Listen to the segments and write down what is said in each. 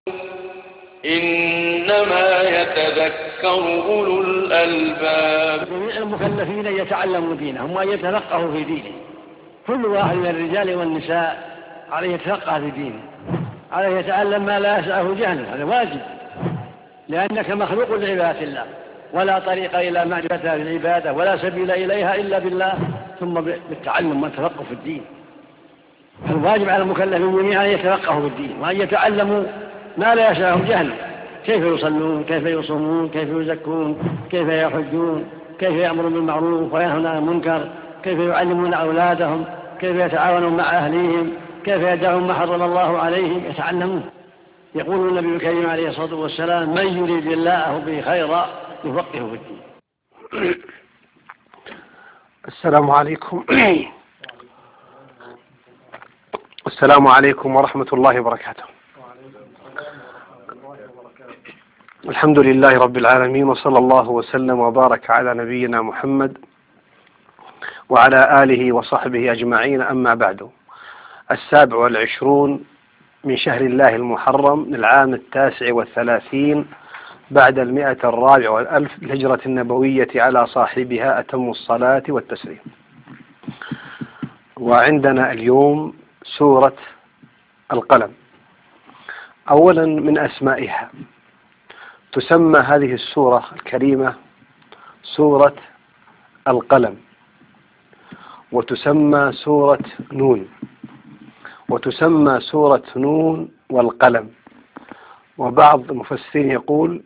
إنما يتذكر أولو الألباب. جميع المكلفين يتعلموا دينهم وأن يتفقهوا في دينه. كل واحد من الرجال والنساء عليه يتفقه في دينه، عليه يتعلم ما لا يسعه جهله، هذا واجب، لأنك مخلوق لعبادة الله، ولا طريق إلى معرفة العبادة ولا سبيل إليها إلا بالله، ثم بالتعلم والتفقه في الدين. الواجب على المكلفين جميعا أن يتفقهوا في الدين وأن يتعلموا ما لا يسعهم جهله، كيف يصلون، كيف يصومون، كيف يزكون، كيف يحجون، كيف يأمرون بالمعروف وينهون عن المنكر، كيف يعلمون أولادهم، كيف يتعاونون مع أهليهم، كيف يدعون ما حرم الله عليهم، يتعلمون. يقول النبي الكريم عليه الصلاة والسلام: من يريد الله به خيرا يفقهه في الدين. السلام عليكم. السلام عليكم ورحمة الله وبركاته. الحمد لله رب العالمين، وصلى الله وسلم وبارك على نبينا محمد وعلى آله وصحبه أجمعين، أما بعد. 27 من شهر الله المحرم للعام 39 بعد 104 الهجرة النبوية على صاحبها أتم الصلاة والتسليم. وعندنا اليوم سورة القلم. أولا من أسمائها، تسمى هذه السورة الكريمة سورة القلم، وتسمى سورة نون، وتسمى سورة نون والقلم. وبعض المفسرين يقول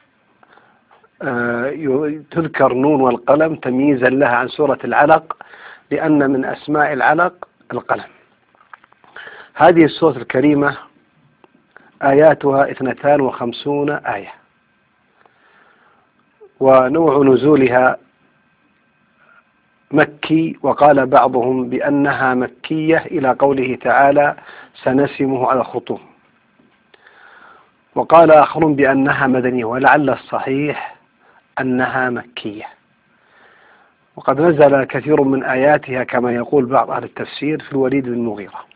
تذكر نون والقلم تمييزا لها عن سورة العلق، لأن من أسماء العلق القلم. هذه السورة الكريمة آياتها 52 آية، ونوع نزولها مكي، وقال بعضهم بأنها مكية إلى قوله تعالى: سنسمه على الخرطوم. وقال آخرون بأنها مدنية، ولعل الصحيح أنها مكية. وقد نزل كثير من آياتها كما يقول بعض أهل التفسير في الوليد بن المغيرة.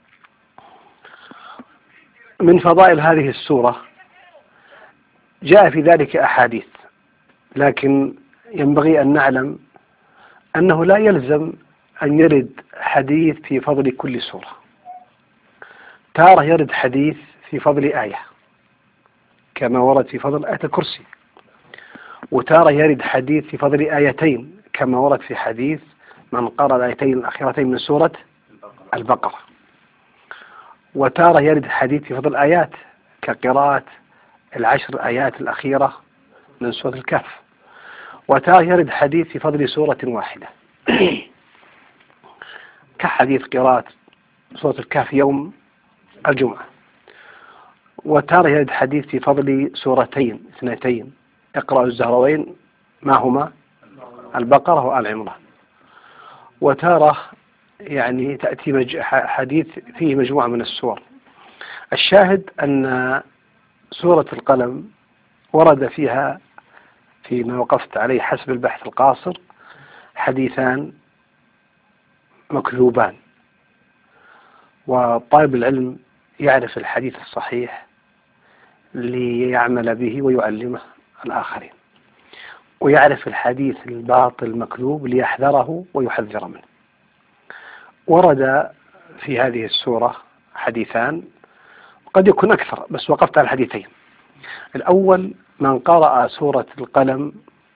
من فضائل هذه السورة جاء في ذلك أحاديث، لكن ينبغي أن نعلم أنه لا يلزم أن يرد حديث في فضل كل سورة. تارة يرد حديث في فضل آية كما ورد في فضل آية الكرسي، وتارة يرد حديث في فضل آيتين كما ورد في حديث من قرأ الآيتين الأخيرتين من سورة البقرة، وتارة يرد حديث في فضل آيات كقراءة 10 آيات الأخيرة من سورة الكهف، وتارة يرد حديث في فضل سورة واحدة كحديث قراءة سورة الكهف يوم الجمعة، وتارة يرد حديث في فضل سورتين 2: اقرأ الزهروين، ما هما؟ البقرة وآل عمران. وتارة يعني تأتي حديث فيه مجموعة من السور. الشاهد أن سورة القلم ورد فيها فيما وقفت عليه حسب البحث القاصر حديثان مكذوبان، وطالب العلم يعرف الحديث الصحيح ليعمل به ويعلمه الآخرين، ويعرف الحديث الباطل المكذوب ليحذره ويحذر منه. ورد في هذه السورة حديثان، قد يكون أكثر، بس وقفت على الحديثين. الأول: من قرأ سورة القلم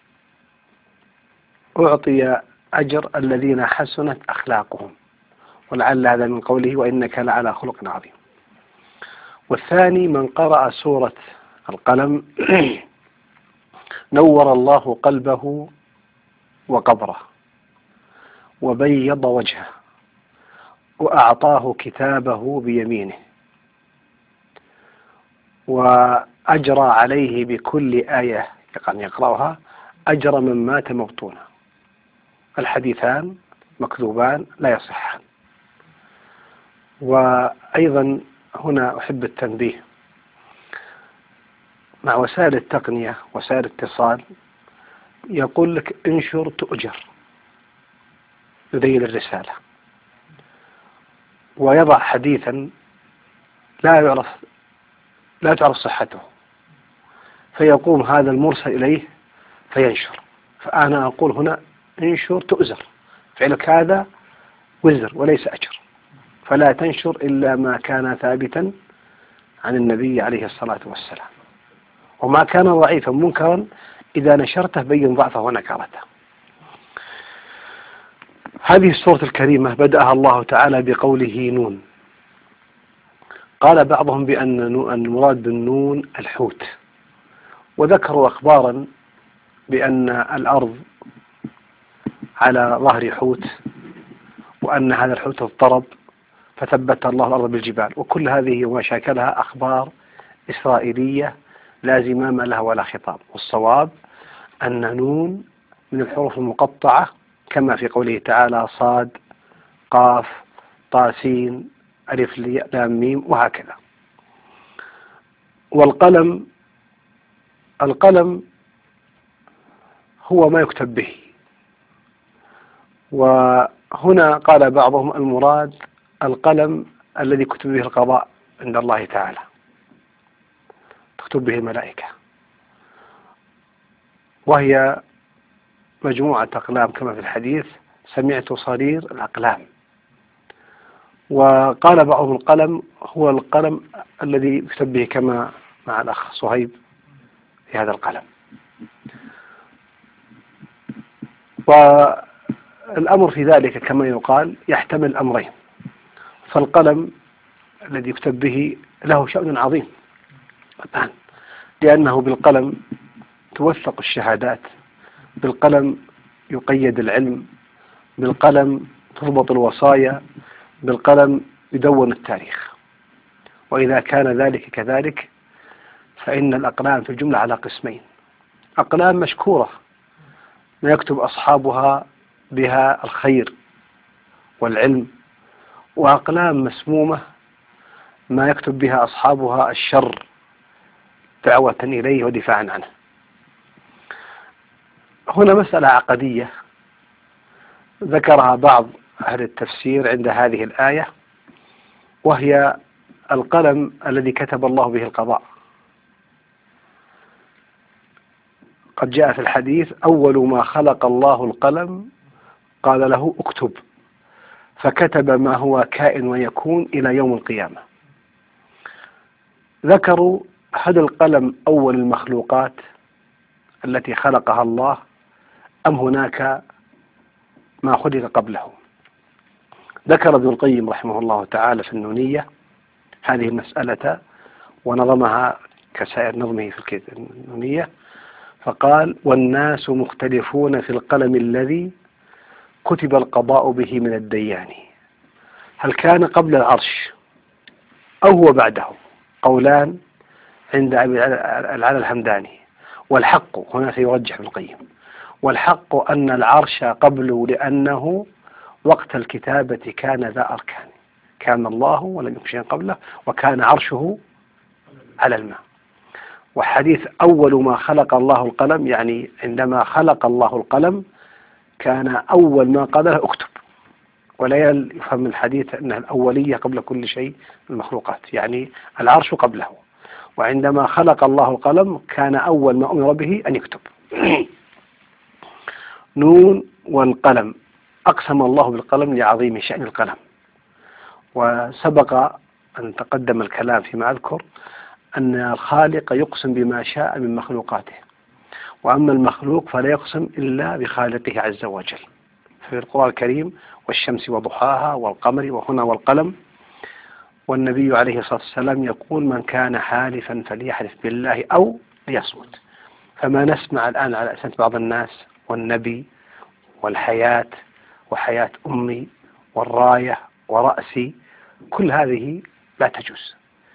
أعطي أجر الذين حسنت أخلاقهم، ولعل هذا من قوله: وإنك لعلى خلق عظيم. والثاني: من قرأ سورة القلم نور الله قلبه وقبره وبيض وجهه وأعطاه كتابه بيمينه وأجرى عليه بكل آية يقرأها أجر من مات مبطونا. الحديثان مكذوبان لا يصحان. وأيضا هنا أحب التنبيه: مع وسائل التقنية وسائل الاتصال يقول لك انشر تؤجر، يذيل الرسالة، ويضع حديثا لا يعرف لا تعرف صحته، فيقوم هذا المرسل إليه فينشر. فأنا أقول هنا انشر تؤزر، فعلك هذا وزر وليس أجر، فلا تنشر إلا ما كان ثابتا عن النبي عليه الصلاة والسلام، وما كان ضعيفا منكرا إذا نشرته بين ضعفه ونكارته. هذه السورة الكريمة بدأها الله تعالى بقوله نون. قال بعضهم بأن المراد بالنون الحوت، وذكروا أخبارا بأن الأرض على ظهر حوت، وأن هذا الحوت اضطرب فثبت الله الأرض بالجبال، وكل هذه وما شاكلها أخبار إسرائيلية لا زمام لها ولا خطاب. والصواب أن نون من الحروف المقطعة كما في قوله تعالى صاد قاف طاسين ألف لام ميم وهكذا. والقلم، القلم هو ما يكتب به، وهنا قال بعضهم المراد القلم الذي كتب به القضاء عند الله تعالى، تكتب به الملائكة، وهي مجموعة أقلام كما في الحديث سمعت صرير الأقلام. وقال بعضهم القلم هو القلم الذي يكتب به كما مع الأخ صهيب في هذا القلم. والأمر في ذلك كما يقال يحتمل أمرين، فالقلم الذي يكتب به له شأن عظيم الآن، لأنه بالقلم توثق الشهادات، بالقلم يقيد العلم، بالقلم تضبط الوصايا، بالقلم يدون التاريخ. وإذا كان ذلك كذلك فإن الأقلام في الجملة على قسمين: أقلام مشكورة ما يكتب أصحابها بها الخير والعلم، وأقلام مسمومة ما يكتب بها أصحابها الشر دعوة إليه ودفاعا عنه. هنا مسألة عقدية ذكرها بعض أهل التفسير عند هذه الآية، وهي القلم الذي كتب الله به القضاء. قد جاء في الحديث أول ما خلق الله القلم قال له اكتب، فكتب ما هو كائن ويكون إلى يوم القيامة. ذكروا هل القلم أول المخلوقات التي خلقها الله أم هناك ما خلق قبله؟ ذكر ابن القيم رحمه الله تعالى في النونية هذه المسألة ونظمها كسائر نظمه في النونية، فقال: والناس مختلفون في القلم الذي كتب القضاء به من الديان، هل كان قبل العرش أو هو بعده؟ قولان عند أبي العلا الهمداني، والحق هنا سيرجح ابن القيم، والحق أن العرش قبله، لأنه وقت الكتابة كان ذا أركان، كان الله ولم يكن شيئا قبله، وكان عرشه على الماء. وحديث أول ما خلق الله القلم يعني عندما خلق الله القلم كان أول ما قال له اكتب، ولا يفهم من الحديث أنها الأولية قبل كل شيء المخلوقات، يعني العرش قبله. وعندما خلق الله القلم كان أول ما أمر به أن يكتب. نون والقلم، أقسم الله بالقلم لعظيم شأن القلم، وسبق أن تقدم الكلام فيما أذكر أن الخالق يقسم بما شاء من مخلوقاته، وأما المخلوق فلا يقسم إلا بخالقه عز وجل. في القرآن الكريم: والشمس وضحاها والقمر، وهنا والقلم. والنبي عليه الصلاة والسلام يقول: من كان حالفا فليحلف بالله أو ليصمت. فما نسمع الآن على ألسنة بعض الناس والنبي والحياة وحياة أمي والراية ورأسي، كل هذه لا تجوز.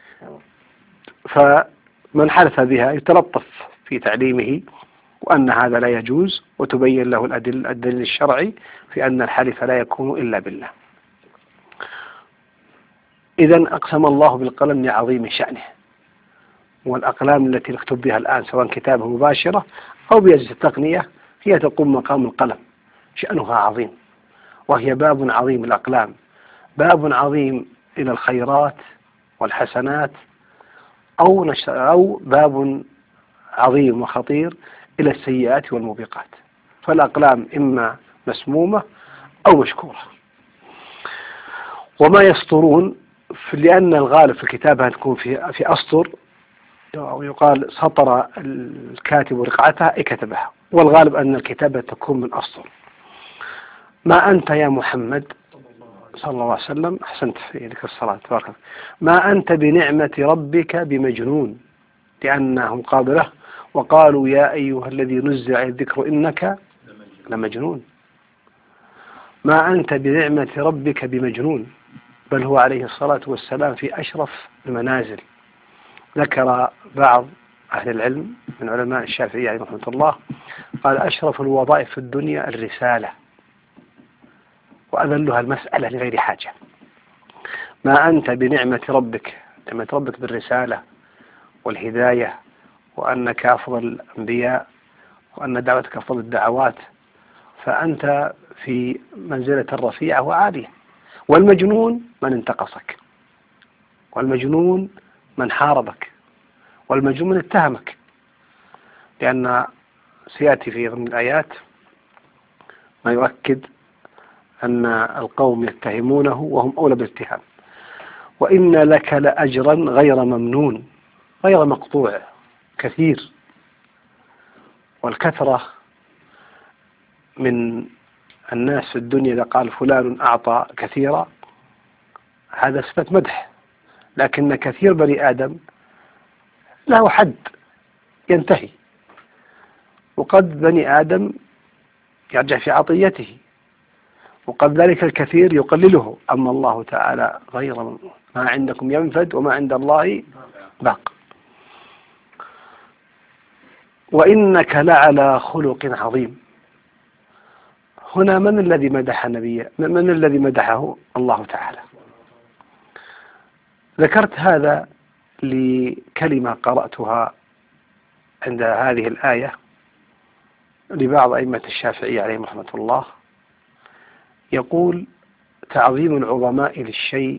فمن حلف بها يتلطف في تعليمه وأن هذا لا يجوز، وتبين له الدليل الشرعي في أن الحلف لا يكون إلا بالله. إذن أقسم الله بالقلم لعظيم شأنه، والأقلام التي نكتب بها الآن سواء كتابة مباشرة أو بأجهزة التقنية هي تقوم مقام القلم، شأنها عظيم، وهي باب عظيم. الأقلام باب عظيم إلى الخيرات والحسنات أو باب عظيم وخطير إلى السيئات والموبقات، فالأقلام إما مسمومة أو مشكورة. وما يسطرون، لأن الغالب في الكتابة تكون في أسطر، أو يقال سطر الكاتب رقعتها أي كتبها، والغالب أن الكتابة تكون من أسطر. ما أنت يا محمد صلى الله عليه وسلم، أحسنت في ذكر الصلاة تبارك الله، ما أنت بنعمة ربك بمجنون، لأنهم قالوا له وقالوا يا أيها الذي نزل عليه الذكر إنك لمجنون. ما أنت بنعمة ربك بمجنون، بل هو عليه الصلاة والسلام في أشرف المنازل. ذكر بعض أهل العلم من علماء الشافعية عليه رحمة الله قال أشرف الوظائف في الدنيا الرسالة، وأذلها المسألة لغير حاجة. ما أنت بنعمة ربك، نعمة ربك بالرسالة والهداية، وأنك أفضل الأنبياء، وأن دعوتك أفضل الدعوات، فأنت في منزلة رفيعة وعالية. والمجنون من انتقصك، والمجنون من حاربك، والمجنون من اتهمك، لأن سيأتي في ضمن الآيات ما يؤكد أن القوم يتهمونه وهم أولى بالاتهام. وإن لك لأجرا غير ممنون، غير مقطوع، كثير. والكثرة من الناس في الدنيا إذا قال فلان أعطى كثيرا هذا صفة مدح، لكن كثير بني آدم له حد ينتهي، وقد بني آدم يرجع في عطيته، وقد ذلك الكثير يقلله. أما الله تعالى غير ممنون، ما عندكم ينفد وما عند الله باق. وإنك لعلى خلق عظيم. هنا من الذي مدح النبي؟ من الذي مدحه؟ الله تعالى. ذكرت هذا لكلمة قرأتها عند هذه الآية لبعض أئمة الشافعية عليهم رحمة الله، يقول تعظيم العظماء للشيء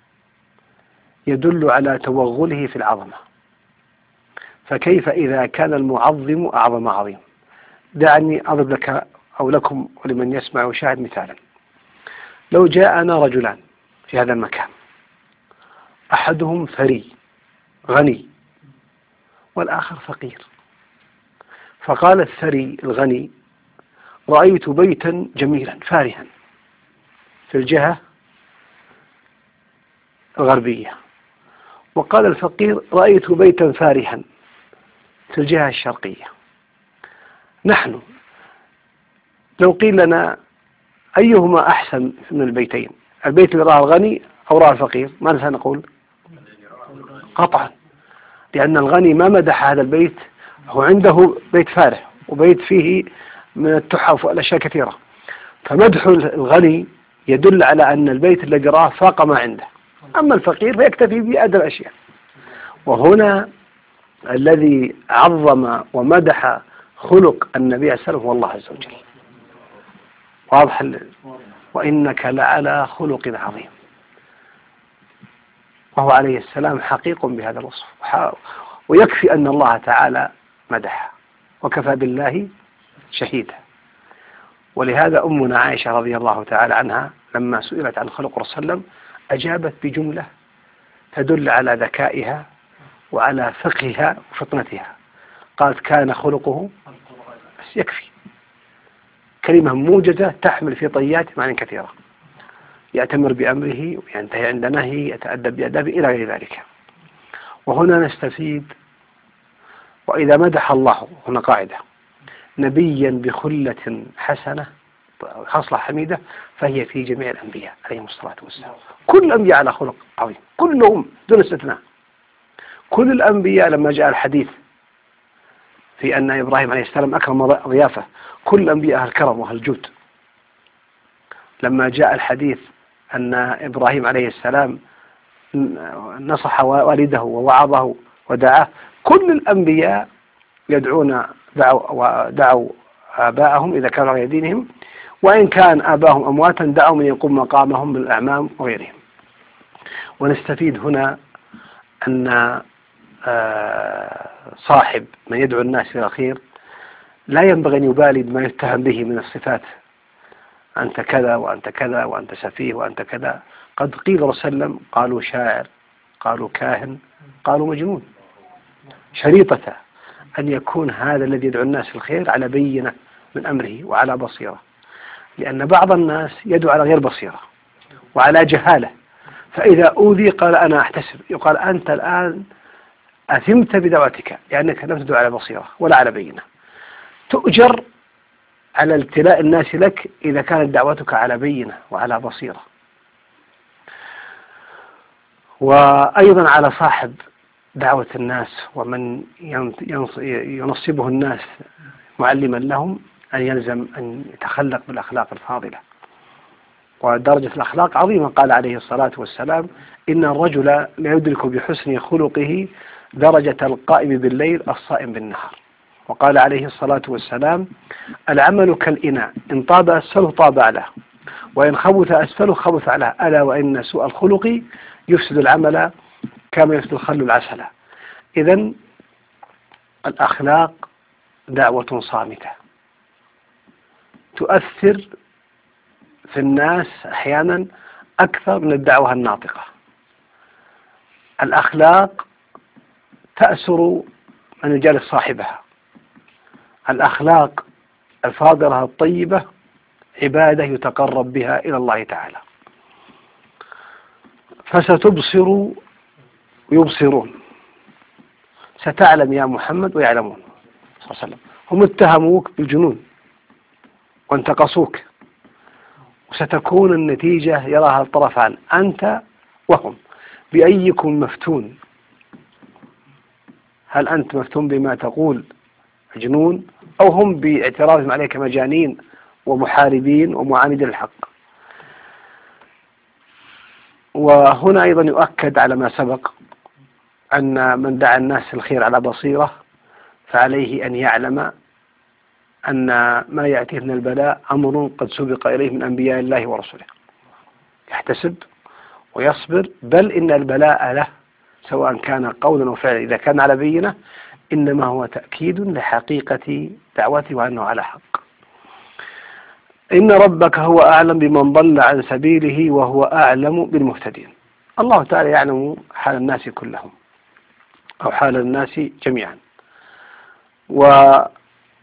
يدل على توغله في العظمة، فكيف إذا كان المعظم أعظم عظيم؟ دعني أضرب لك أو لكم ولمن يسمع ويشاهد مثالا. لو جاءنا رجلان في هذا المكان، أحدهم ثري غني والآخر فقير، فقال الثري الغني رأيت بيتا جميلا فارها في الجهة الغربية، وقال الفقير رأيت بيتا فارها في الجهة الشرقية. نحن لو قيل لنا أيهما أحسن من البيتين، البيت اللي راه الغني أو راه الفقير، ماذا سنقول؟ قطعا، لأن الغني ما مدح هذا البيت، هو عنده بيت فارح وبيت فيه من التحف والأشياء كثيرة، فمدح الغني يدل على أن البيت الذي راه فاق ما عنده. أما الفقير فيكتفي بأدنى الأشياء. وهنا الذي عظم ومدح خلق النبي صلى الله عليه وسلم هو الله عز وجل. واضح؟ وإنك لعلى خلق عظيم، وهو عليه السلام حقيق بهذا الوصف، ويكفي أن الله تعالى مدح، وكفى بالله شهيدا. ولهذا أمنا عائشة رضي الله تعالى عنها لما سئلت عن خلق الرسول صلى الله عليه وسلم أجابت بجملة تدل على ذكائها وعلى فقهها وفطنتها، قالت كان خلقه، بس يكفي، كلمة موجزة تحمل في طيات معاني كثيرة، يأتمر بأمره وينتهي عند نهي، يتأدب بأدابه إلى غير ذلك. وهنا نستفيد، وإذا مدح الله، هنا قاعدة، نبيا بخلة حسنة خصلة حميدة، فهي في جميع الأنبياء عليهم الصلاة والسلام. كل الأنبياء على خلق عظيم، كلهم دون استثناء. كل الأنبياء لما جاء الحديث في أن إبراهيم عليه السلام أكرم ضيافة، كل الأنبياء أهل الكرم وأهل الجود. لما جاء الحديث أن إبراهيم عليه السلام نصح والده ووعظه ودعاه، كل الأنبياء يدعون دعوا آباءهم إذا كانوا على دينهم، وإن كان آباءهم أمواتا دعوا من يقوم مقامهم من الأعمام وغيرهم. ونستفيد هنا أن صاحب من يدعو الناس إلى الخير لا ينبغي أن يبالي بما يتهم به من الصفات، أنت كذا وأنت كذا وأنت سفيه وأنت كذا. قد قيل صلى الله عليه وسلم قالوا شاعر، قالوا كاهن، قالوا مجنون. شريطة أن يكون هذا الذي يدعو الناس الخير على بينة من أمره وعلى بصيرة، لأن بعض الناس يدعو على غير بصيرة وعلى جهالة، فإذا أوذي قال أنا أحتسب، يقال أنت الآن أثمت بدعوتك لأنك لم تدعو على بصيرة ولا على بينة. تؤجر على ابتلاء الناس لك إذا كانت دعوتك على بينة وعلى بصيرة. وأيضا على صاحب دعوة الناس ومن ينصبه الناس معلما لهم أن يلزم أن يتخلق بالأخلاق الفاضلة، ودرجة الأخلاق عظيمة. قال عليه الصلاة والسلام إن الرجل لا يدرك بحسن خلقه درجة القائم بالليل الصائم بالنهار. وقال عليه الصلاة والسلام العمل كالإناء إن طاب أسفله طاب أعلاه وإن خبث أسفله خبث أعلاه ألا وإن سوء الخلق يفسد العمل كما يفسد الخل العسل. إذن الأخلاق دعوة صامتة تؤثر في الناس أحيانا أكثر من الدعوة الناطقة. الأخلاق تأسر من يجالس صاحبها. الأخلاق الفاضلة الطيبة عبادة يتقرب بها إلى الله تعالى. فستبصر ويبصرون، ستعلم يا محمد ويعلمون صلى الله عليه وسلم. هم اتهموك بالجنون وانتقصوك، وستكون النتيجة يراها الطرفان أنت وهم. بأيكم مفتون؟ هل أنت مفتون بما تقول مجنون، أو هم باعترافهم عليك مجانين ومحاربين ومعاندين الحق؟ وهنا أيضا يؤكد على ما سبق أن من دعا الناس الخير على بصيرة فعليه أن يعلم أن ما يأتيه من البلاء أمر قد سبق إليه من أنبياء الله ورسله، يحتسب ويصبر، بل إن البلاء له سواء كان قولا أو فعلا إذا كان على بينة إنما هو تأكيد لحقيقة دعوته وأنه على حق. إن ربك هو أعلم بمن ضل عن سبيله وهو أعلم بالمهتدين. الله تعالى يعلم حال الناس كلهم أو حال الناس جميعا، ويعطي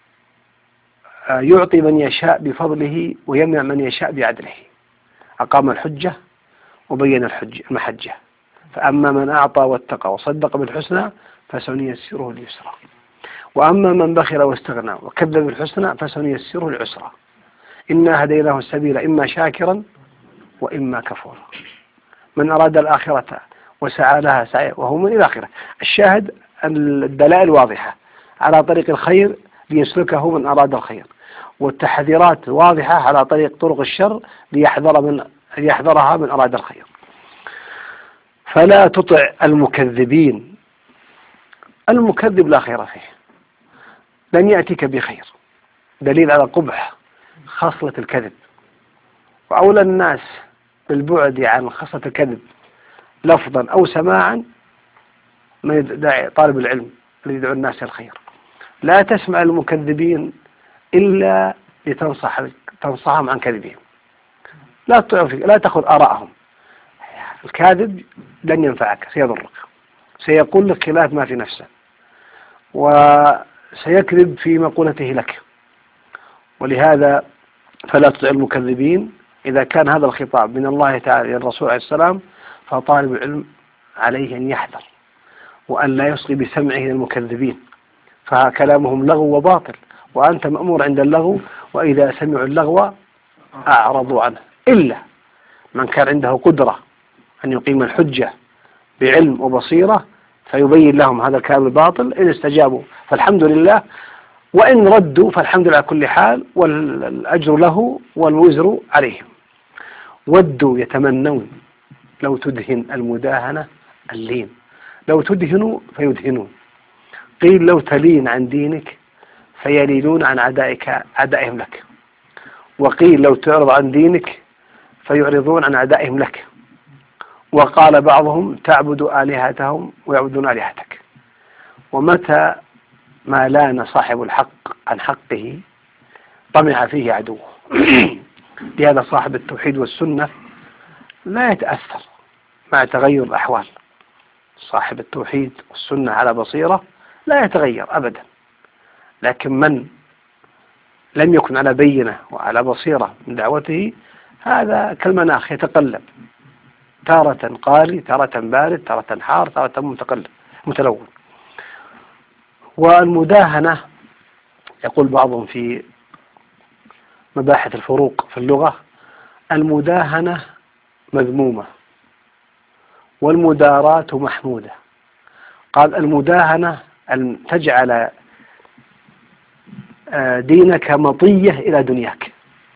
من يشاء بفضله ويمنع من يشاء بعدله. أقام الحجة وبين المحجة، فأما من أعطى واتقى وصدق بالحسنى فسنيسره لليسرى، وأما من بخل واستغنى وكذب بالحسنى فسنيسره للعسرى. إنا هديناه السبيل إما شاكرا وإما كفورا. من أراد الآخرة وسعى لها سعي وهو من الآخرة. الشاهد الدلائل واضحة على طريق الخير ليسلكه من أراد الخير، والتحذيرات واضحة على طرق الشر ليحذرها من أراد الخير. فلا تطع المكذبين. المكذب لا خير فيه، لن يأتيك بخير، دليل على قبح خصلة الكذب. وأولى الناس بالبعد عن خصلة الكذب لفظا أو سماعا من يدعي طالب العلم الذي يدعو الناس الخير. لا تسمع المكذبين إلا لتنصحهم عن كذبهم، لا تأخذ آراءهم. الكاذب لن ينفعك، سيضرك، سيقول لك خلاف ما في نفسه، وسيكذب في مقولته لك. ولهذا فلا تطع المكذبين. إذا كان هذا الخطاب من الله تعالى للرسول عليه السلام فطالب العلم عليه أن يحذر وأن لا يصغي بسمعه للمكذبين، فكلامهم لغو وباطل، وأنت مأمور عند اللغو، وإذا سمعوا اللغو أعرضوا عنه، إلا من كان عنده قدرة أن يقيم الحجة بعلم وبصيرة فيبين لهم هذا الكلام الباطل. إن استجابوا فالحمد لله، وإن ردوا فالحمد لله على كل حال، والأجر له والوزر عليهم. ودوا يتمنون لو تدهن المداهنة اللين، لو تدهنوا فيدهنون. قيل لو تلين عن دينك فيلينون عن أعدائهم لك، وقيل لو تعرض عن دينك فيعرضون عن أعدائهم لك. وقال بعضهم تعبد آلهتهم ويعبدون آلهتك. ومتى ما لان صاحب الحق عن حقه طمع فيه عدوه. لهذا صاحب التوحيد والسنة لا يتأثر مع تغير الأحوال. صاحب التوحيد والسنة على بصيرة لا يتغير أبدا، لكن من لم يكن على بينة وعلى بصيرة من دعوته هذا كالمناخ يتقلب، تارة قاري، تارة بارد، تارة حار، تارة متلون. والمداهنة يقول بعضهم في مباحث الفروق في اللغة: المداهنة مذمومة والمداراة محمودة. قال: المداهنة أن تجعل دينك مطية إلى دنياك،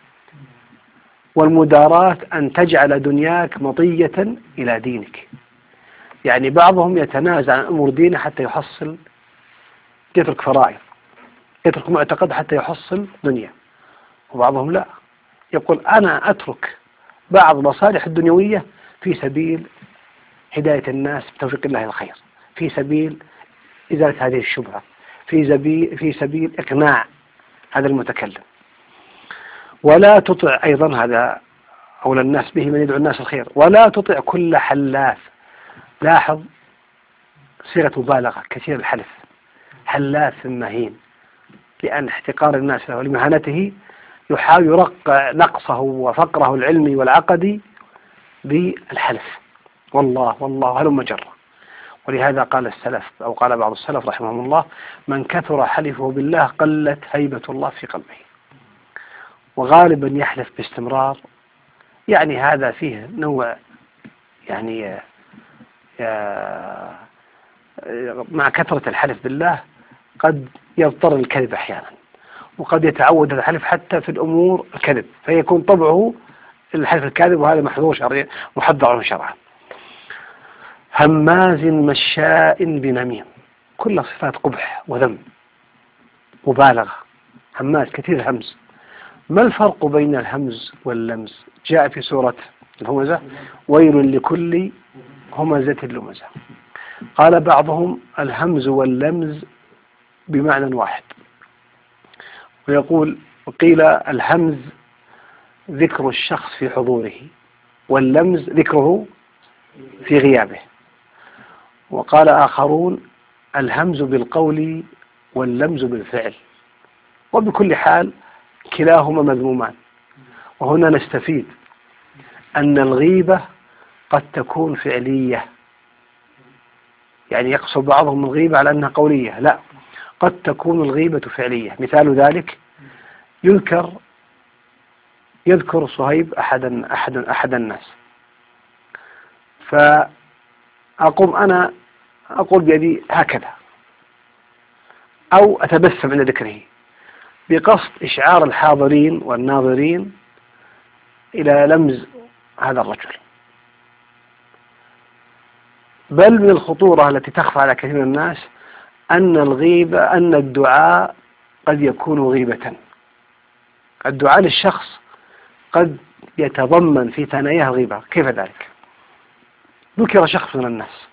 والمداراة أن تجعل دنياك مطية إلى دينك. يعني بعضهم يتنازع عن أمور دينه حتى يحصل، يترك فرائض، يترك معتقد حتى يحصل دنيا. وبعضهم لا، يقول: أنا أترك بعض المصالح الدنيوية في سبيل هداية الناس بتوفيق الله الخير، في سبيل إزالة هذه الشبهة، في سبيل إقناع هذا المتكلم. ولا تطع أيضا، هذا أولى الناس به من يدعو الناس الخير، ولا تطع كل حلاف. لاحظ صيغة مبالغة، كثير الحلف، حلاف مهين، لأن احتقار الناس له ولمهانته يحاول يرقع نقصه وفقره العلمي والعقدي بالحلف، والله والله هلم جرة. ولهذا قال السلف، أو قال بعض السلف رحمهم الله: من كثر حلفه بالله قلت هيبة الله في قلبه. وغالبا يحلف باستمرار، يعني هذا فيه نوع يعني مع كثرة الحلف بالله قد يضطر الكذب أحيانا، وقد يتعود الحلف حتى في الأمور الكذب، فيكون طبعه الحلف الكاذب، وهذا محظور شرعيا محذر شرعا. هماز مشاء بنميم، كل صفات قبح وذم، مبالغة. هماز كثير الهمز. ما الفرق بين الهمز واللمز؟ جاء في سورة الهمزة: ويل لكل همزة لمزة. قال بعضهم: الهمز واللمز بمعنى واحد. وقيل الهمز ذكر الشخص في حضوره، واللمز ذكره في غيابه. وقال آخرون: الهمز بالقول واللمز بالفعل. وبكل حال كلاهما مذمومان. وهنا نستفيد أن الغيبة قد تكون فعلية، يعني يقصد بعضهم الغيبة على أنها قولية، لا، قد تكون الغيبة فعلية. مثال ذلك يذكر صهيب أحد الناس، فأقوم أنا أقول بيدي هكذا، أو أتبسم عند ذكره بقصد إشعار الحاضرين والناظرين إلى لمز هذا الرجل. بل من الخطورة التي تخفى على كثير من الناس أن الدعاء قد يكون غيبة. الدعاء للشخص قد يتضمن في ثناياه الغيبة. كيف ذلك؟ ذكر شخص من الناس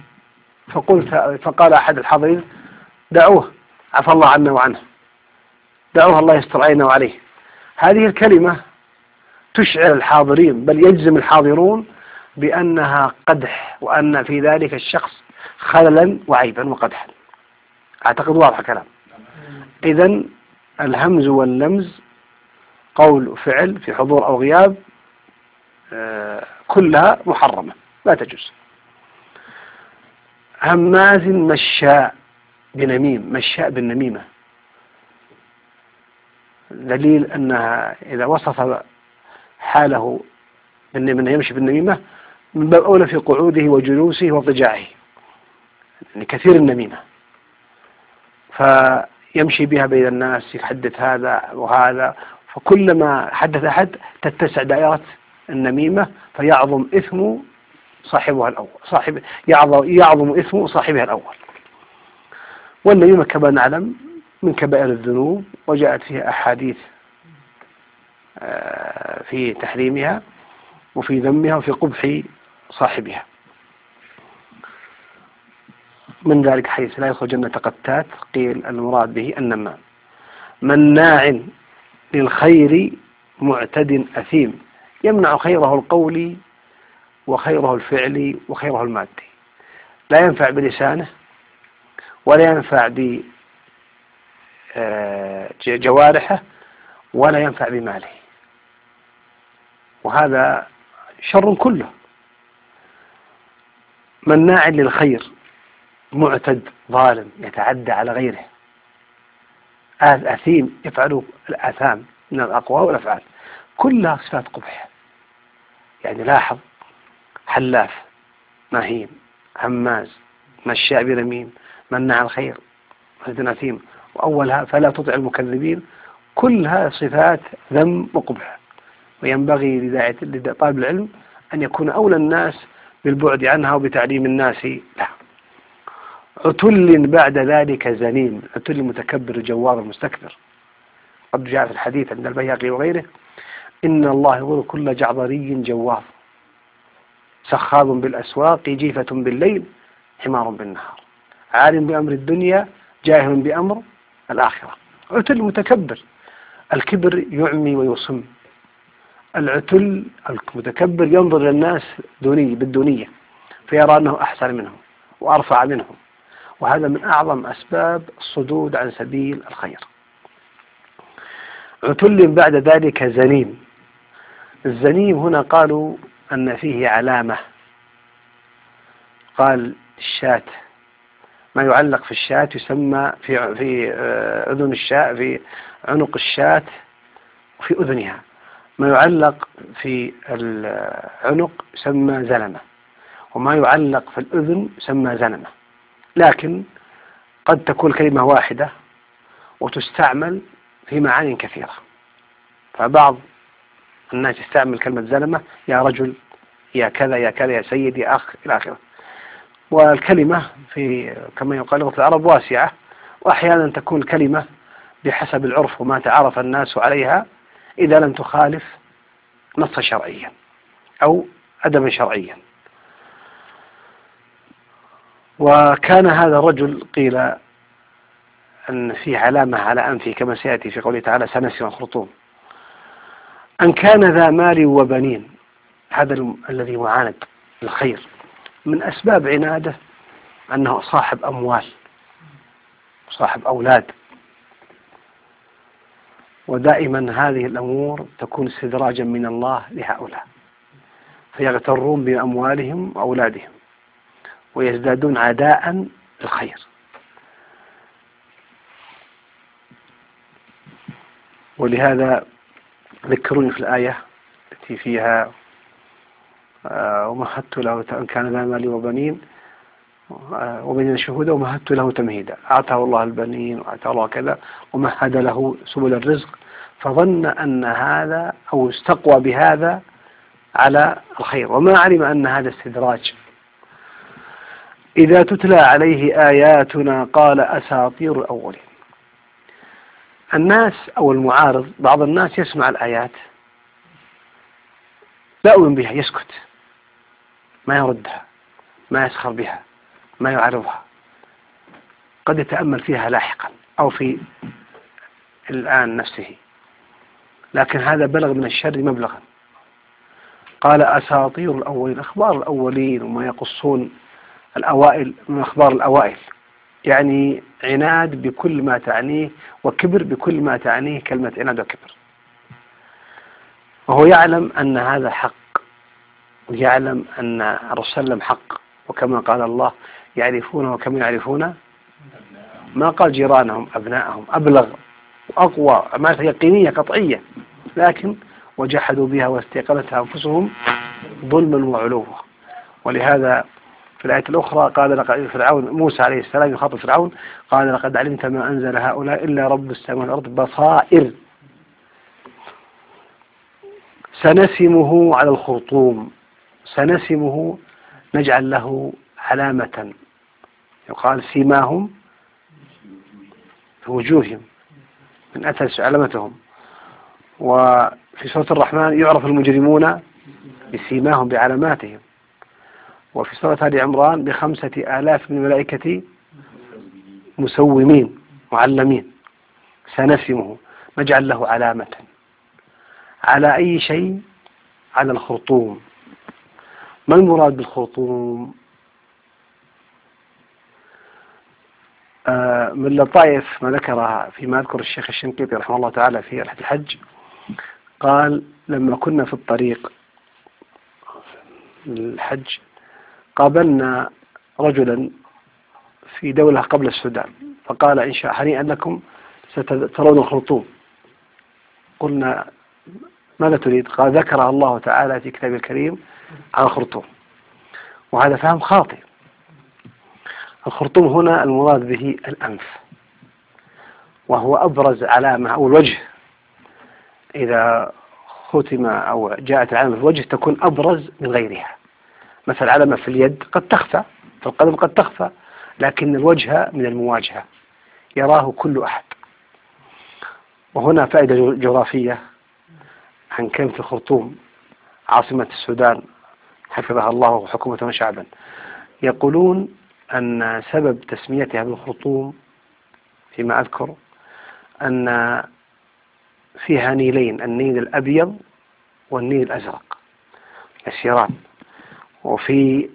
فقال أحد الحاضرين: دعوه، عفى الله عنا وعنه، دعوه الله يستر علينا وعليه. هذه الكلمة تشعر الحاضرين، بل يجزم الحاضرون بأنها قدح، وأن في ذلك الشخص خللا وعيبا وقدحا. أعتقد واضح كلام. إذن الهمز واللمز قول وفعل في حضور أو غياب، كلها محرمة لا تجوز. هماز مشاء بنميم، مشاء بالنميمة، دليل أنها إذا وصف حاله من يمشي بالنميمة من باب أولى في قعوده وجلوسه واضطجاعه، يعني كثير النميمة، فيمشي بها بين الناس، يحدث هذا وهذا، فكلما حدث أحد تتسع دائرة النميمة، فيعظم إثم صاحبها الأول، يعظم إثم صاحبها الأول. والنميمة كما نعلم من كبائر الذنوب، وجاءت فيها أحاديث في تحريمها وفي ذمها وفي قبح صاحبها. من ذلك حيث لا يدخل جنة قتات، قيل المراد به النمام. مناع للخير معتد أثيم، يمنع خيره القولي وخيره الفعلي وخيره المادي، لا ينفع بلسانه ولا ينفع بجوارحه ولا ينفع بماله، وهذا شر كله. مناع للخير معتد ظالم يتعدى على غيره، أثيم يفعل الآثام من الأقوال والأفعال، كلها صفات قبح. يعني لاحظ: حلاف، مهين، هماز، مشاء بنميم، مناع الخير، معتد أثيم، وأولها فلا تطع المكذبين، كلها صفات ذم وقبح. وينبغي لطالب العلم أن يكون أولى الناس بالبعد عنها وبتعليم الناس لها. عتل بعد ذلك زنيم، عتل متكبر الجوار المستكبر. قد جاء في الحديث عند البيهقي وغيره: إن الله يغر كل جعضري جوار، سخاض بالأسواق، جيفة بالليل، حمار بالنهار، عالم بأمر الدنيا، جاهل بأمر الآخرة. عتل متكبر، الكبر يعمي ويصم. العتل المتكبر ينظر للناس بالدونية فيرى أنه أحسن منهم وأرفع منهم، وهذا من أعظم أسباب الصدود عن سبيل الخير. عتل بعد ذلك زنيم. الزنيم هنا قالوا أن فيه علامة، قال الشاة، ما يعلق في الشاة يسمى في أذن الشاة، في عنق الشاة وفي أذنها، ما يعلق في العنق يسمى زلمة، وما يعلق في الأذن يسمى زنمة. لكن قد تكون كلمة واحدة وتستعمل في معاني كثيرة، فبعض الناس يستعمل كلمة زلمة يا رجل، يا كذا، يا كذا، يا سيد، يا أخ، إلى آخره. والكلمة في كما يقال لغة العرب واسعة، وأحيانا تكون الكلمة بحسب العرف وما تعرف الناس عليها، إذا لم تخالف نصا شرعيا أو أدبا شرعيا. وكان هذا الرجل قيل أن فيه علامة على أنفه كما سيأتي في قوله تعالى: سنسم الخرطوم. أن كان ذا مال وبنين، هذا الذي معاند الخير، من أسباب عناده أنه صاحب أموال، صاحب أولاد، ودائما هذه الأمور تكون استدراجا من الله لهؤلاء، فيغترون بأموالهم وأولادهم ويزدادون عداء للخير. ولهذا ذكروني في الآية التي فيها: ومهدت له أن كان ذا مال وبنين وبنين شهودا ومهدت له تمهيدا، أعطاه الله البنين وأعطاه الله كذا ومهد له سبل الرزق، فظن أن هذا أو استقوى بهذا على الخير، وما علم أن هذا استدراج. إذا تتلى عليه آياتنا قال أساطير الأولين. الناس أو المعارض، بعض الناس يسمع الآيات لا يؤمن بها، يسكت، ما يردها، ما يسخر بها، ما يعرضها، قد يتأمل فيها لاحقا أو في الآن نفسه، لكن هذا بلغ من الشر مبلغا. قال أساطير الأولين، أخبار الأولين وما يقصون الأوائل من أخبار الأوائل، يعني عناد بكل ما تعنيه وكبر بكل ما تعنيه كلمة عناد وكبر. وهو يعلم أن هذا حق، ويعلم أن الرسول صلى الله عليه وسلم حق، وكما قال الله: يعرفونه كما يعرفون، ما قال جيرانهم أبناءهم، أبلغ وأقوى، أمانة يقينية قطعية، لكن وجحدوا بها واستيقنتها أنفسهم ظلما وعلوا. ولهذا في الآية الأخرى قال لقد فرعون، موسى عليه السلام يخاطب فرعون، قال: لقد علمت ما أنزل هؤلاء إلا رب السماوات والأرض بصائر سنسمه على الخرطوم. سنسمه نجعل له علامة، يقال سيماهم في وجوههم من أثر علامتهم. وفي سورة الرحمن يعرف المجرمون بسيماهم بعلاماتهم. وفي سورة آل عمران ب5,000 من الملائكة مسومين معلمين سنسمه، نجعل له علامة على أي شيء؟ على الخرطوم. ما المراد بالخرطوم؟ من لطائف ما ذكرها فيما يذكر الشيخ الشنقيطي رحمه الله تعالى في رحلة الحج، قال لما كنا في الطريق الحج قابلنا رجلا في دولة قبل السودان، فقال إن شاء هنيئا لكم سترون الخرطوم. قلنا ماذا تريد؟ قال ذكرها الله تعالى في كتابه الكريم عن الخرطوم، وهذا فهم خاطئ. الخرطوم هنا المراد به الأنف، وهو أبرز علامة، أو الوجه. إذا ختم أو جاءت العلامة في الوجه تكون أبرز من غيرها. مثل علامة في اليد قد تخفى، في القدم قد تخفى، لكن الوجه من المواجهة يراه كل أحد. وهنا فائدة جغرافية عن كلمة الخرطوم، عاصمة السودان حفظها الله حكومة وشعبا. يقولون أن سبب تسميتها بالخرطوم فيما أذكر أن فيها نيلين، النيل الأبيض والنيل الأزرق يسيران، وفي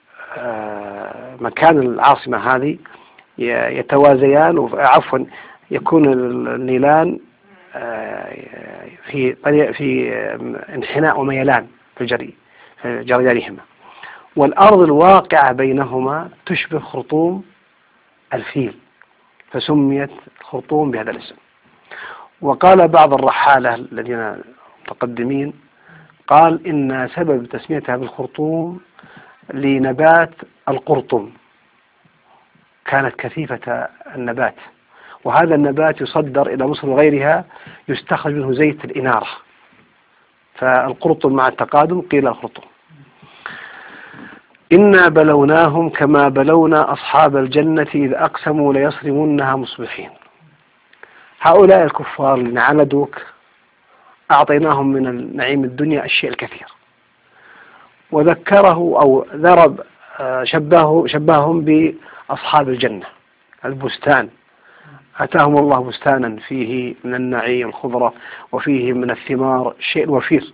مكان العاصمة هذه يتوازيان، عفوا يكون النيلان في انحناء وميلان في جريانهما، والأرض الواقعة بينهما تشبه خرطوم الفيل، فسميت الخرطوم بهذا الاسم. وقال بعض الرحالة الذين متقدمين، قال إن سبب تسميتها بالخرطوم لنبات القرطم، كانت كثيفة النبات، وهذا النبات يصدر إلى مصر وغيرها، يستخرج منه زيت الإنارة، فالقرطم مع التقادم قيل الخرطوم. إنا بلوناهم كما بلونا أصحاب الجنة إذ أقسموا ليصرمنها مصبحين. هؤلاء الكفار اللي عاندوك أعطيناهم من النعيم الدنيا الشيء الكثير، وذكره أو ضرب شبههم بأصحاب الجنة البستان، أتاهم الله بستانا فيه من النعيم الخضرة وفيه من الثمار الشيء الوفير.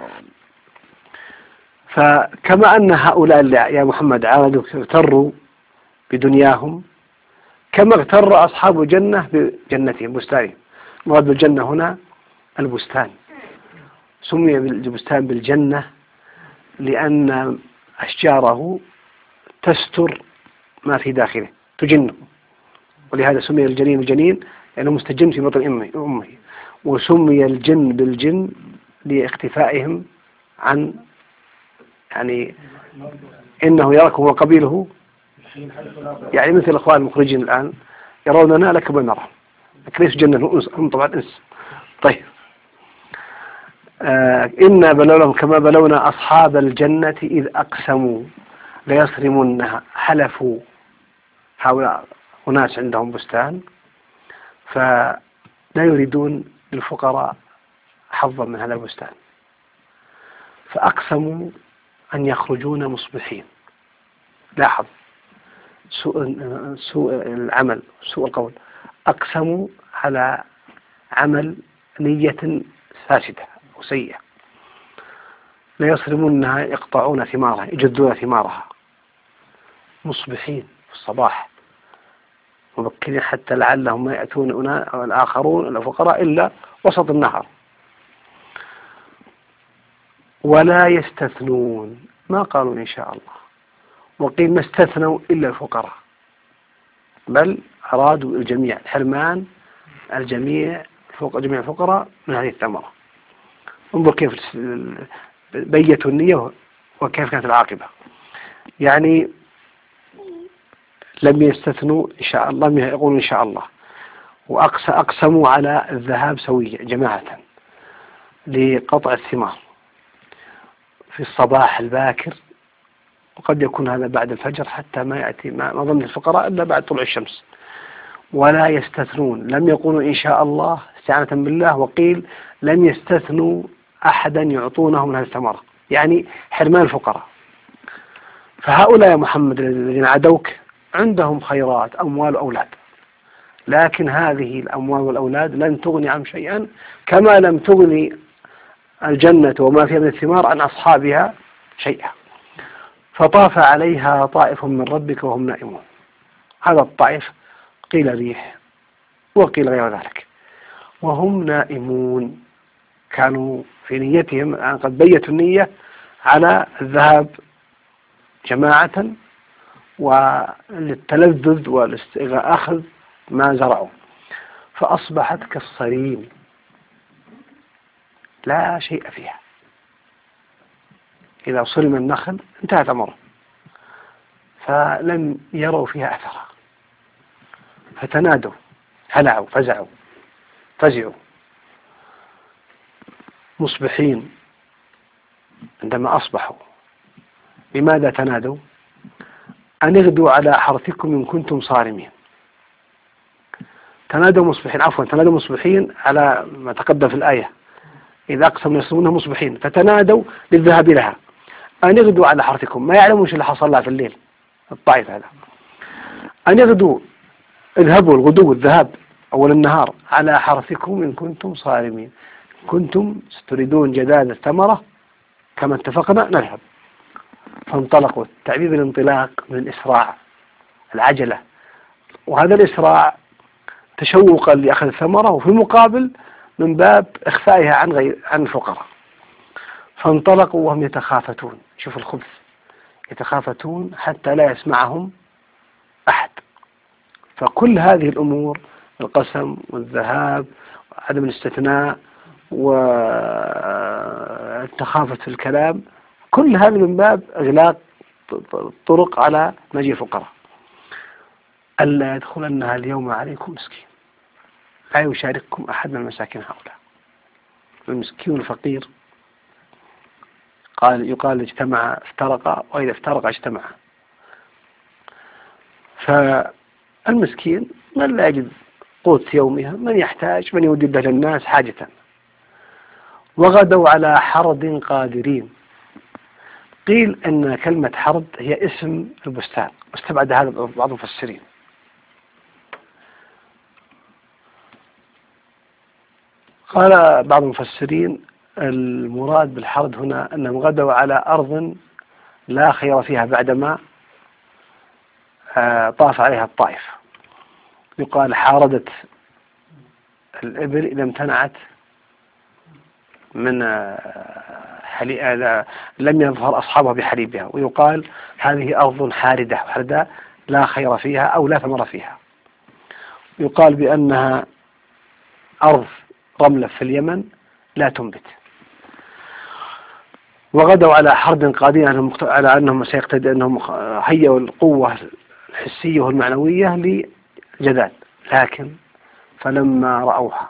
فكما أن هؤلاء يا محمد عاندوا اغتروا بدنياهم، كما اغتر أصحاب الجنة بجنتهم بستانهم. مراد بالجنة هنا البستان، سمي البستان بالجنة لأن أشجاره تستر ما في داخله تجنه، ولهذا سمي الجنين الجنين لأنه مستجن في بطن أمه، وسمي الجن بالجن لاختفائهم عن، يعني إنه يراكم وقبيله، يعني مثل الأخوان المخرجين الآن يروننا لكن نرى، لكن ليس جنة، هم طبعا إنس. طيب إنا بلوناهم كما بلونا أصحاب الجنة إذ أقسموا ليصرمنها، حلفوا. هؤلاء أناس عندهم بستان فلا يريدون للفقراء حظا من هذا البستان، فأقسموا أن يخرجون مصبحين. لاحظ سوء العمل، سوء القول، أقسموا على عمل نية فاسدة وسيئة. ليصرمونها، يقطعون ثمارها، يجدون ثمارها مصبحين في الصباح مبكرين، حتى لعلهم ما يأتون الآخرون الفقراء إلا وسط النهار. ولا يستثنون، ما قالوا إن شاء الله، وقيل ما استثنوا إلا الفقراء، بل أرادوا الجميع، الحرمان الجميع، جميع الفقراء من هذه الثمرة. انظر كيف بيتوا النية وكيف كانت العاقبة. يعني لم يستثنوا إن شاء الله، لم يقولوا إن شاء الله، وأقسموا على الذهاب سويا جماعة لقطع الثمار في الصباح الباكر، وقد يكون هذا بعد الفجر حتى ما يأتي ما ظن الفقراء إلا بعد طلوع الشمس. ولا يستثنون، لم يقولوا إن شاء الله استعانة بالله، وقيل لم يستثنوا أحدا يعطونه من هذه الثمرة، يعني حرمان الفقراء. فهؤلاء يا محمد الذين عادوك عندهم خيرات، أموال وأولاد، لكن هذه الأموال والأولاد لن تغني عن شيئا، كما لم تغني الجنة وما فيها من الثمار عن أصحابها شيئا. فطاف عليها طائف من ربك وهم نائمون. هذا الطائف قيل ريح وقيل غير ذلك، وهم نائمون. كانوا في نيتهم قد بيتوا النية على الذهاب جماعة وللتلذذ والأخذ ما زرعوا، فأصبحت كالصريم لا شيء فيها. إذا صرم النخل انتهت أمره، فلم يروا فيها أثرا، فتنادوا، هلعوا، فزعوا مصبحين. عندما أصبحوا بماذا تنادوا؟ أن اغدوا على حرثكم إن كنتم صارمين. تنادوا مصبحين على ما تقدم في الآية، إذا أقسموا يصومونها مصبحين، فتنادوا للذهاب لها أن اغدوا على حرثكم. ما يعلمون ايش اللي حصل لها في الليل، الطائف هذا. أن اغدوا، اذهبوا، الغدو الذهاب أول النهار، على حرثكم إن كنتم صارمين، كنتم ستريدون جداد الثمرة كما اتفقنا نذهب. فانطلقوا. تعبير الانطلاق من الإسراع، العجلة، وهذا الإسراع تشوقا لأخذ الثمرة، وفي المقابل من باب إخفائها عن الفقراء. فانطلقوا وهم يتخافتون. شوف الخبث، يتخافتون حتى لا يسمعهم أحد. فكل هذه الأمور، القسم والذهاب وعدم الاستثناء والتخافت في الكلام، كل هذا من باب إغلاق الطرق على مجيء الفقراء. ألا يدخلنها اليوم عليكم مسكين، لا يشارككم أحد من المساكين هؤلاء. المسكين الفقير يقال اجتمع افترق، وإذا افترق اجتمع. فالمسكين من لا يجد قوت يومها، من يحتاج، من يودد للناس حاجة. وغدوا على حرد قادرين. قيل أن كلمة حرد هي اسم البستان، واستبعد هذا بعض المفسرين. قال بعض المفسرين المراد بالحرد هنا أنهم غدوا على أرض لا خير فيها بعدما طاف عليها الطائف. يقال حاردت الإبل إذا امتنعت من لم يظهر أصحابها بحليبها، ويقال هذه أرض حاردة لا خير فيها أو لا ثمر فيها. يقال بأنها أرض رملة في اليمن لا تنبت. وغدوا على حرد قادرين على أنهم سيقتدي، أنهم هيئوا القوة الحسية والمعنوية لجدال. لكن فلما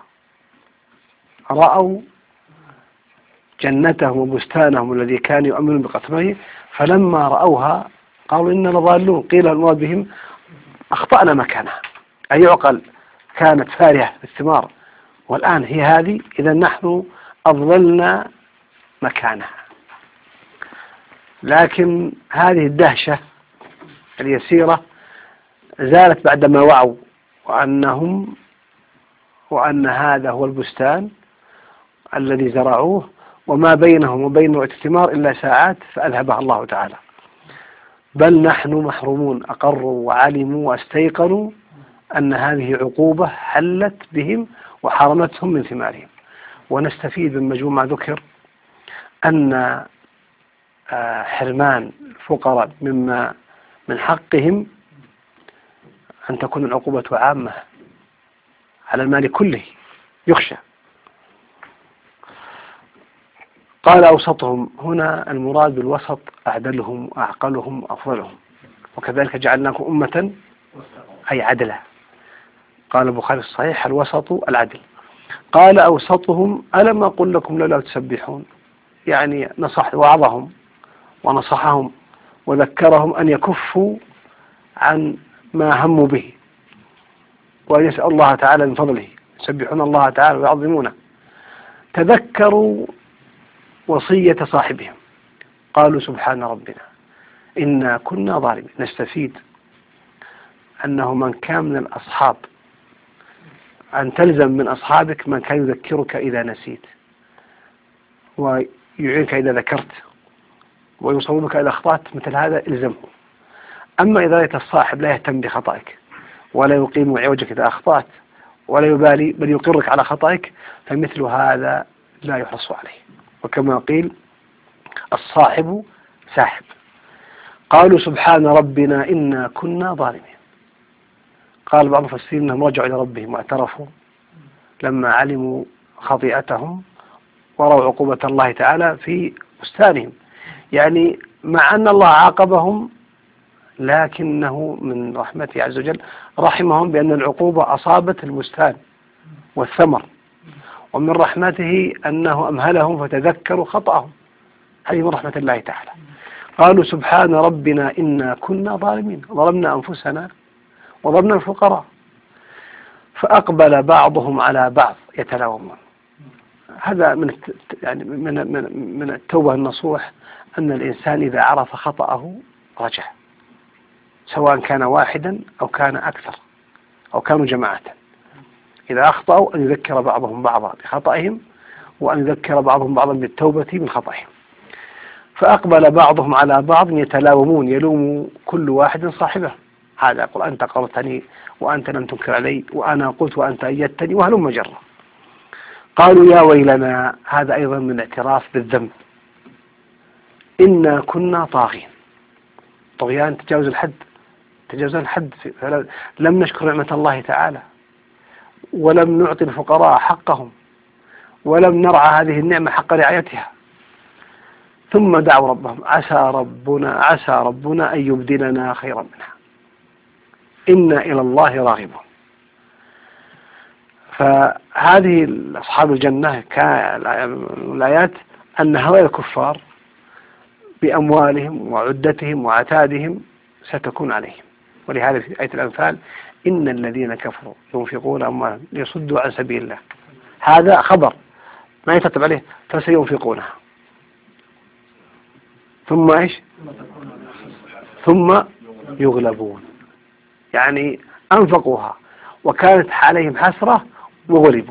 رأوا جنتهم وبستانهم الذي كانوا يؤمنون بقسمه، فلما رأوها قالوا إننا لضالون. قيل المراد بهم أخطأنا مكانها، أي يعقل كانت فارهة بالثمار والآن هي هذه، إذا نحن أضللنا مكانها. لكن هذه الدهشة اليسيرة زالت بعدما وعوا وأن هذا هو البستان الذي زرعوه، وما بينهم وبين رؤية الثمار إلا ساعات فأذهبها الله تعالى. بل نحن محرومون. أقروا وعلموا واستيقنوا أن هذه عقوبة حلت بهم وحرمتهم من ثمارهم. ونستفيد من مجموع ما ذكر أن حرمان الفقراء من حقهم أن تكون العقوبة عامة على المال كله، يخشى. قال أوسطهم. هنا المراد بالوسط أعدلهم وأعقلهم وأفضلهم، وكذلك جعلناكم أمة أي عدلة. قال البخاري الصحيح الوسط العدل. قال أوسطهم ألم أقل لكم لولا تسبحون، يعني وعظهم ونصحهم وذكرهم أن يكفوا عن ما هموا به، وأن يسأل الله تعالى من فضله، يسبحون الله تعالى ويعظمونه. تذكروا وصية صاحبهم، قالوا سبحان ربنا إنا كنا ظالمين. نستفيد أنه من كان من الأصحاب أن تلزم من أصحابك من كان يذكرك إذا نسيت ويعينك إذا ذكرت ويصوبك إذا أخطأت، مثل هذا إلزمه. أما إذا رأيت الصاحب لا يهتم بخطأك ولا يقيم عوجك إذا أخطأت ولا يبالي بل يقرك على خطأك، فمثل هذا لا يحرص عليه. وكما قيل الصاحب ساحب. قالوا سبحان ربنا إنا كنا ظالمين. قال بعض المفسرين أنهم رجعوا إلى ربهم واعترفوا لما علموا خطيئتهم ورأوا عقوبة الله تعالى في بستانهم، يعني مع أن الله عاقبهم لكنه من رحمته عز وجل رحمهم بأن العقوبة أصابت البستان والثمر، ومن رحمته أنه أمهلهم فتذكروا خطأهم. هذه من رحمة الله تعالى. قالوا سبحان ربنا إنا كنا ظالمين، ظلمنا أنفسنا وظلمنا الفقراء. فأقبل بعضهم على بعض يتلاومون. هذا من التوبة النصوح، أن الإنسان إذا عرف خطأه رجع، سواء كان واحدا أو كان أكثر أو كانوا جماعة. إذا أخطأوا أن يذكر بعضهم بعضا بخطئهم وأن يذكر بعضهم بعضا بالتوبة من خطئهم. فأقبل بعضهم على بعض يتلاومون، يلوم كل واحد صاحبه. هذا يقول أنت قررتني وأنت لم تنكر علي، وأنا قلت وأنت أيدتني، وهلم جرا. قالوا يا ويلنا. هذا أيضا من اعتراف بالذنب. إنا كنا طاغين. طغيان تجاوز الحد، تجاوزنا الحد. لم نشكر نعمة الله تعالى ولم نعطي الفقراء حقهم ولم نرعى هذه النعمة حق رعايتها. ثم دعوا ربهم عسى ربنا أن يبدلنا خيرا منها إنا إلى الله راغبون. فهذه أصحاب الجنة الآيات أن هؤلاء الكفار بأموالهم وعدتهم وعتادهم ستكون عليهم. ولهذا في آية الأنفال إن الذين كفروا ينفقون أموالهم ليصدوا عن سبيل الله. هذا خبر ما يترتب عليه، فسينفقونها ثم إيش؟ ثم يغلبون، يعني أنفقوها وكانت عليهم حسرة وغلبوا.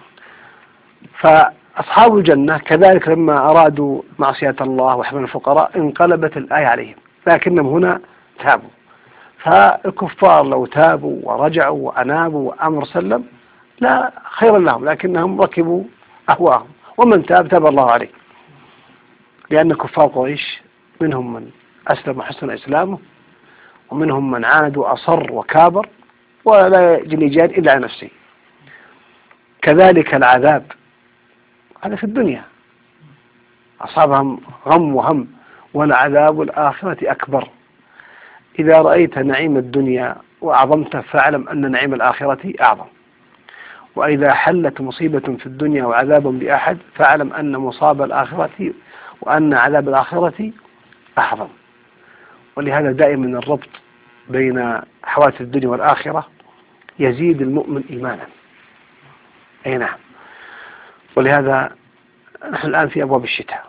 فأصحاب الجنة كذلك لما أرادوا معصية الله وحمل الفقراء انقلبت الآية عليهم، لكنهم هنا تابوا. فالكفار لو تابوا ورجعوا وأنابوا وأمر سلم لا خير لهم، لكنهم ركبوا أهواهم، ومن تاب الله عليه. لأن كفار قريش منهم من أسلم وحسن إسلامه، ومنهم من عاند وأصر وكابر ولا يجري جاد إلا على نفسه. كذلك العذاب هذا في الدنيا أصابهم غم وهم، والعذاب الآخرة أكبر. إذا رأيت نعيم الدنيا وأعظمته فاعلم أن نعيم الآخرة أعظم. وإذا حلت مصيبة في الدنيا وعذاب بأحد فاعلم أن مصاب الآخرة وأن عذاب الآخرة أعظم. ولهذا دائما الربط بين حوادث الدنيا والآخرة يزيد المؤمن إيمانا. أي نعم. ولهذا نحن الآن في أبواب الشتاء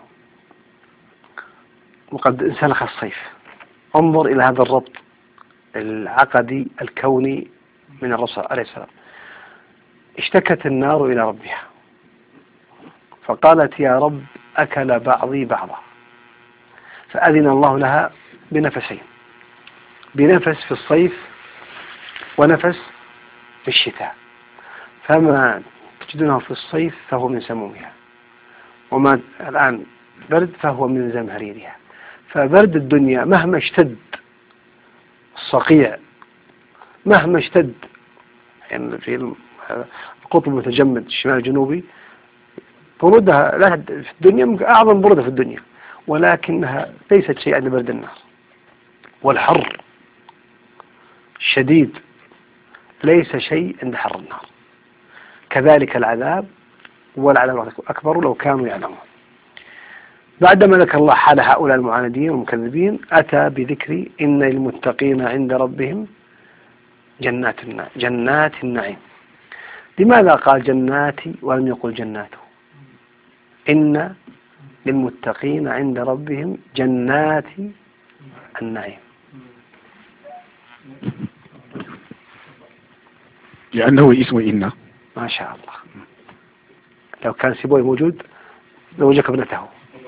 وقد انسلخ الصيف. انظر إلى هذا الربط العقدي الكوني من الرسول عليه السلام. اشتكت النار إلى ربها فقالت يا رب أكل بعضي بعضا، فأذن الله لها بنفسين، بنفس في الصيف ونفس في الشتاء. فما تجدونه في الصيف فهو من سمومها، وما الآن برد فهو من زمهريرها. فبرد الدنيا مهما اشتد الصقيع، مهما اشتد، يعني في القطب المتجمد الشمال الجنوبي برودها لا في الدنيا أعظم برودة في الدنيا، ولكنها ليست شيء عند برد النار. والحر الشديد ليس شيء عند حر النار. كذلك العذاب، والعذاب أكبر لو كانوا يعلمون. بعدما ذكر الله حال هؤلاء المعاندين والمكذبين أتى بذكر إن للمتقين عند ربهم جنات النعيم. لماذا قال جناتي ولم يقل جناته؟ إن للمتقين عند ربهم جنات النعيم، لأنه اسم إن ما شاء الله. لو كان سيبوي موجود زوجك ابنته.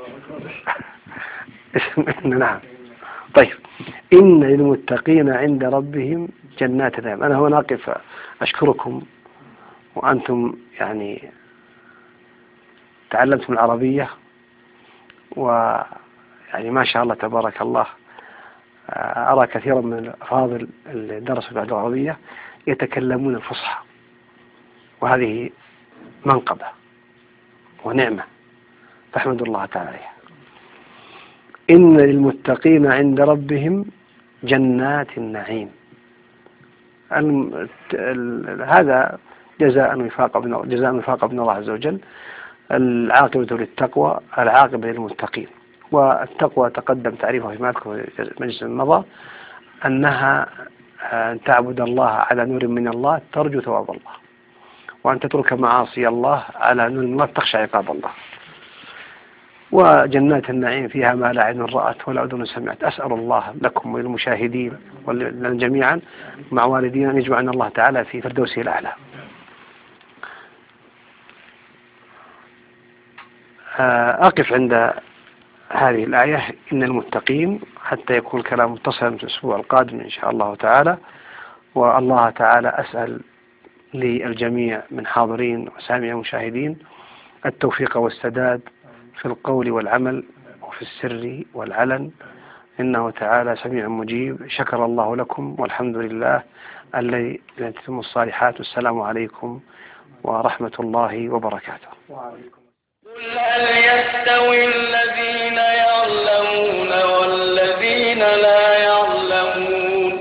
نعم. طيب، إن للمتقين عند ربهم جنات النعيم. أنا هنا أقف أشكركم، وأنتم يعني تعلمتم العربية، ويعني ما شاء الله تبارك الله. أرى كثيرا من الأفاضل اللي درسوا اللغة العربية يتكلمون الفصحى، وهذه منقبة ونعمة فاحمدوا الله تعالى عليها. إن للمتقين عند ربهم جنات النعيم. هذا جزاء وفاق من الله عز وجل. العاقبة للتقوى، العاقبة للمتقين. والتقوى تقدم تعريفها فيما أذكر في مجلس مضى، أنها أن تعبد الله على نور من الله ترجو ثواب الله، وأن تترك معاصي الله على نور من الله تخشى عقاب الله. وجنات النعيم فيها ما لا عين رأت ولا أذن سمعت. أسأل الله لكم وللمشاهدين ولنا جميعا مع والدينا أن يجمعنا الله تعالى في فردوسه الأعلى. أقف عند هذه الآية إن المتقين، حتى يكون الكلام متصلا في الأسبوع القادم إن شاء الله تعالى. والله تعالى أسأل للجميع من حاضرين وسامعين ومشاهدين التوفيق والسداد في القول والعمل وفي السر والعلن، إنه تعالى سميع مجيب. شكر الله لكم، والحمد لله الذي يتم الصالحات. والسلام عليكم ورحمة الله وبركاته. قل هل يستوي الذين يعلمون والذين لا يعلمون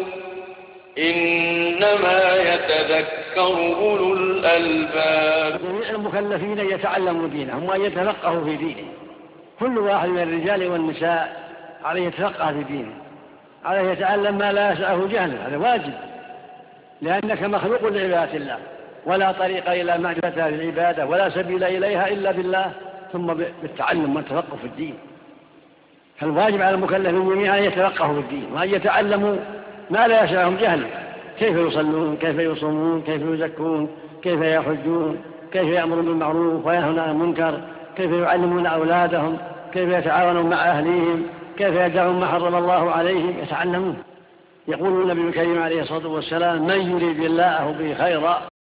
إنما يتذكر أولو الألباب. جميع المكلفين يتعلموا دينهم وأن يتفقهوا في دينه. كل واحد من الرجال والنساء عليه يتفقه في دينه، عليه يتعلم ما لا يسعه جهله. هذا واجب، لأنك مخلوق لعبادة الله، ولا طريق إلى معرفتها العبادة ولا سبيل إليها إلا بالله، ثم بالتعلم والتفقه في الدين. فالواجب على المكلفين جميعا أن يتفقهوا في الدين وأن يتعلموا ما لا يسعهم جهله، كيف يصلون، كيف يصومون، كيف يزكون، كيف يحجون، كيف يأمرون بالمعروف وينهون عن المنكر، كيف يعلمون أولادهم، كيف يتعاونون مع أهليهم، كيف يدعون ما حرم الله عليهم. يتعلمون. يقول النبي الكريم عليه الصلاة والسلام: من يريد الله به خيرا